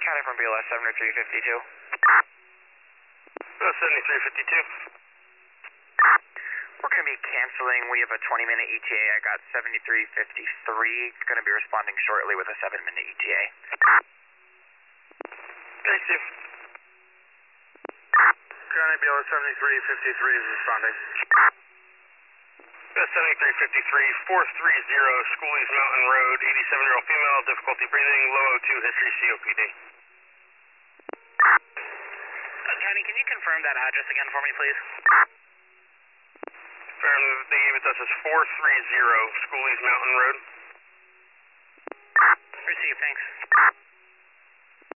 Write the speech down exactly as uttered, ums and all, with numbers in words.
County from B L S seventy-three fifty-two. B L S seventy-three fifty-two. We're going to be canceling. We have a twenty minute E T A. I got seventy-three fifty-three. Going to be responding shortly with a seven minute E T A. Thanks, Steve. County B L S seventy-three fifty-three is responding. B L S seventy-three fifty-three, four three zero, Schoolies Mountain Road, eighty-seven year old female, difficulty breathing, low O two, history C O P D. County, can you confirm that address again for me, please? Confirm, they gave it to us as four three zero, Schoolies Mountain Road. Received, thanks.